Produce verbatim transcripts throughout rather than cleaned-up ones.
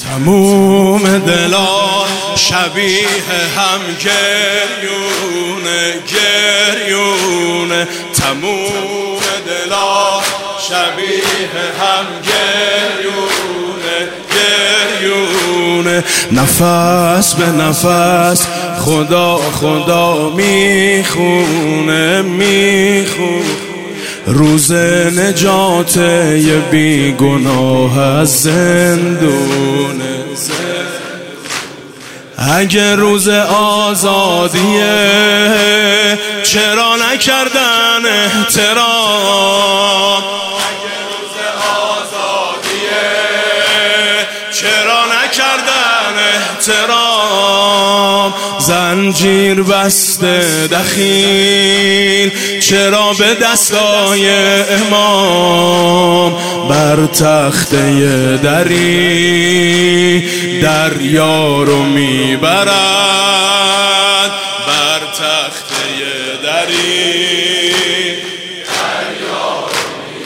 تموم دلا شبیه هم گریونه گریونه، تموم دلا شبیه هم گریونه گریونه، نفس به نفس خدا خدا میخونه میخونه، روز نجات یه بیگناه از زندونه. اگه روز آزادیه چرا نکردن احترام؟ اگه روز آزادیه چرا نکردن احترام؟ زنجیر بسته دخیل چرا به دستای امام، بر تخته دری دریا رو میبرد، بر تخته دری دریا رو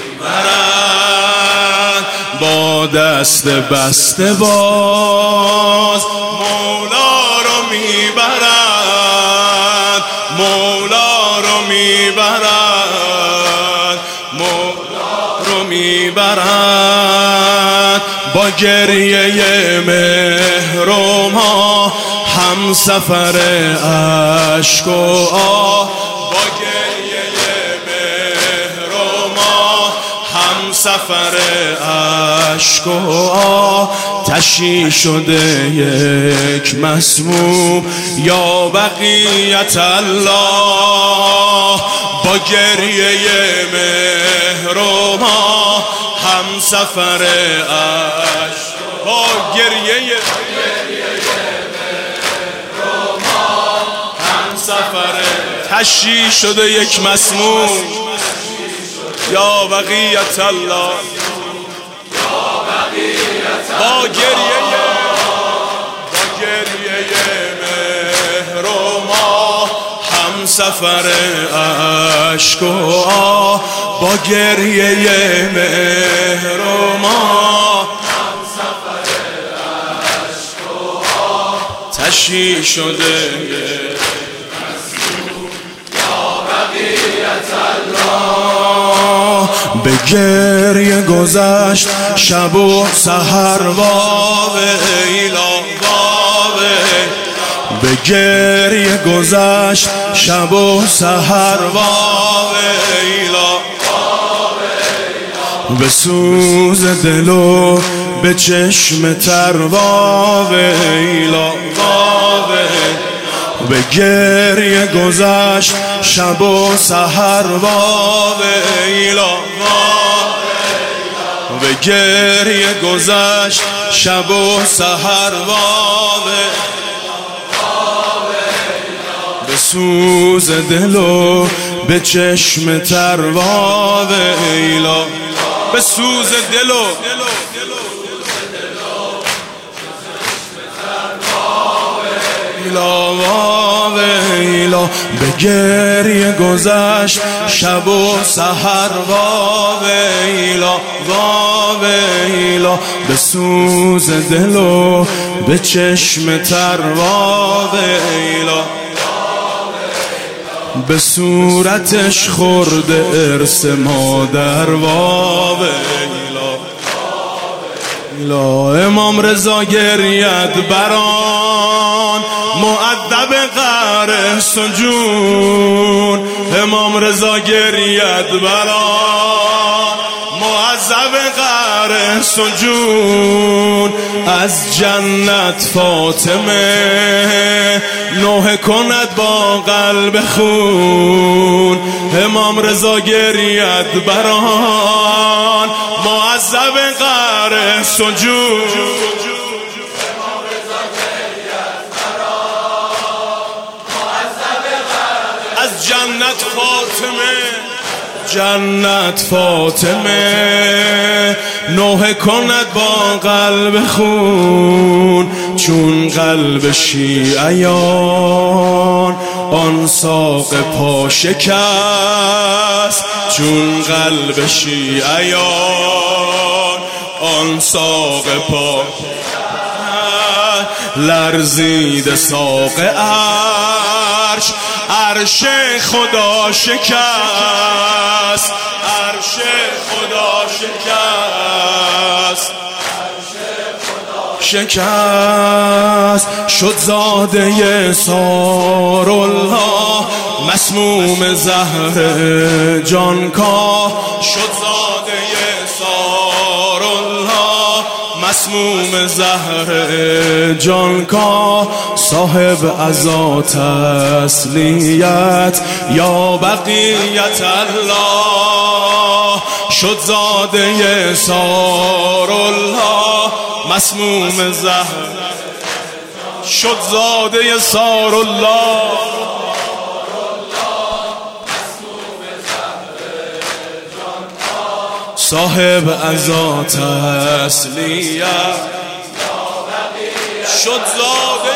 میبرد، با دست بسته باز مولا رو میبرد، مولا رو میبرد، مولا رو میبرد، با گریه مهر و ما هم سفر عشق و آه، با گریه مهر و ما هم سفر عشق و آه، تشییع شده یک مسموم یا بقیت الله، با گریه مهر و ما هم سفر عشق، با گریه مهر و ما هم سفر، تشییع شده یک مسموم یا بقیت الله، با گریه با گریه مهر و ما هم سفر عشق و آه، با گریه مهر و ما هم سفر عشق و آه، تشییع شده یا بقیت الله، به گریه گذشت شب و سحر واویلا واویلا، به گریه گذشت شب و سحر واویلا واویلا، به سوز دل و به چشم تر واویلا واویلا، به گریه گذشت شب و سحر واویلا واویلا، به گریه گذشت شب و سحر واویلا، به سوز دل و به چشم تر واویلا، به سوز دل و واویلا، به گریه گذشت شب و سحر واویلا واویلا، به سوز دل و به چشم تر واویلا، به صورتش خورده ارث مادر واویلا، امام رضا گرید بران مؤدب قهر سجون، امام رضا گرید بران معذب قهر سجون، از جنت فاطمه نوحه کند با قلب خون، امام رضا گرید بران معذب قهر سجون، از جنت فاطمه جنت فاطمه نوحه کند با قلب خون، چون قلب شیعیان آن ساق پا شکست، چون قلب شیعیان آن ساق پا لرزید ساق عرش، عرش خدا شکست، عرش خدا شکست، شکست. شد زاده سارالله مسموم زهر جانکاه، شد زاده سارالله مسموم زهر جانکاه. صاحب عزا تسلیت یا بقیت الله، شد زاده سارالله مسموم زهر، شد زاده سارالله صاحب عزا تسلیت شد زاده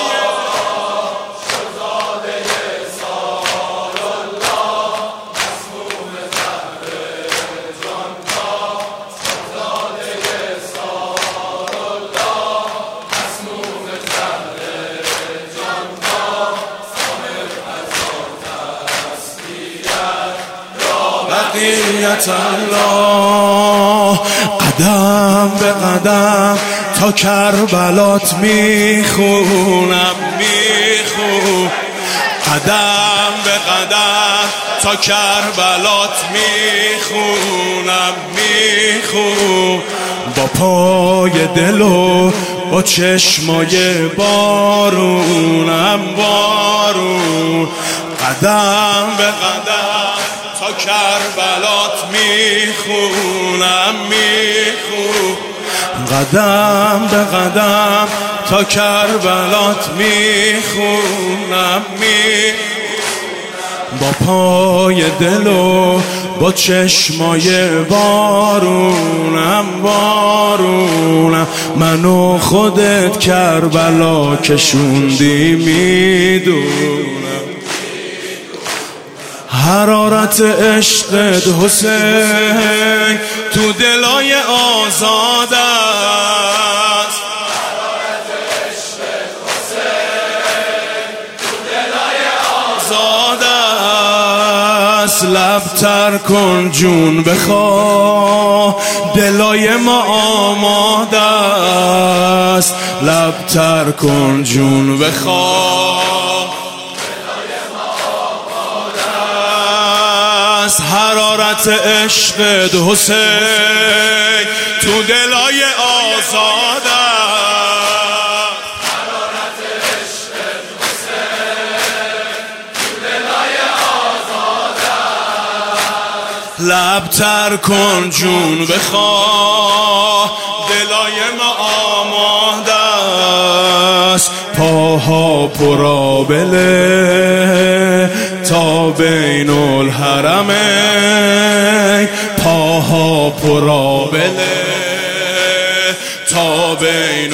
بقیت الله. قدم به قدم تا کربلات میخونم میخونم، قدم به قدم تا کربلات میخونم میخونم. با پای دل و با چشمای بارونم بارون، قدم به قدم تا کربلات میخونم میخونم، قدم به قدم تا کربلات میخونم میخونم. با پای دل و با چشمای بارونم بارونم. منو خودت کربلا کشوندی میدونم، حرارت عشقت حسین تو دلای آزاد است، حرارت عشقت حسین تو دلای آزاد است. لب تر کن جون بخواه دلای ما آماده است، لب تر کن جون بخواه حرارت عشقت حسین تو دلای آزاد است، حرارت عشقت حسین تو دلای آزاد است. لب تر کن جون بخواه دلای ما آماده است. پاها پرآبله تا بین الحرمین، پاها پرآبله تا بین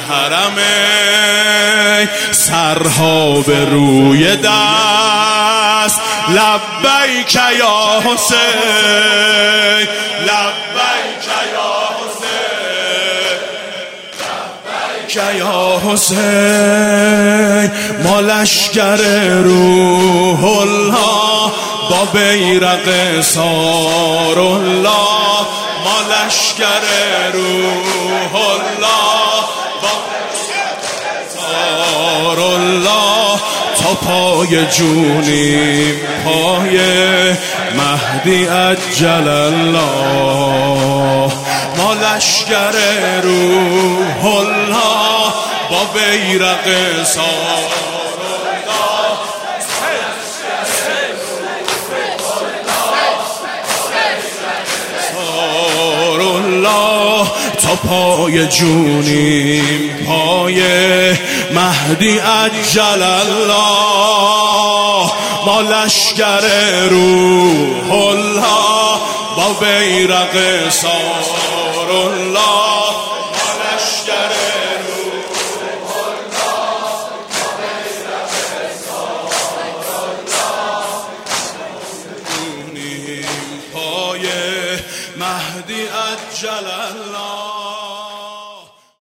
الحرمین. سرها به روی دست لبیک یا حسین، لبیک یا حسین، لبیک یا حسین. ما لشکر روح الله با بیرق سارالله، ما لشکر روح الله با سارالله. تا پای جونیم پای مهدی عجل الله، ما لشکر روح الله با بیرق سارالله. تا پای جونیم پای مهدی عجل الله، ما لشکر روح الله با بیرق سارالله.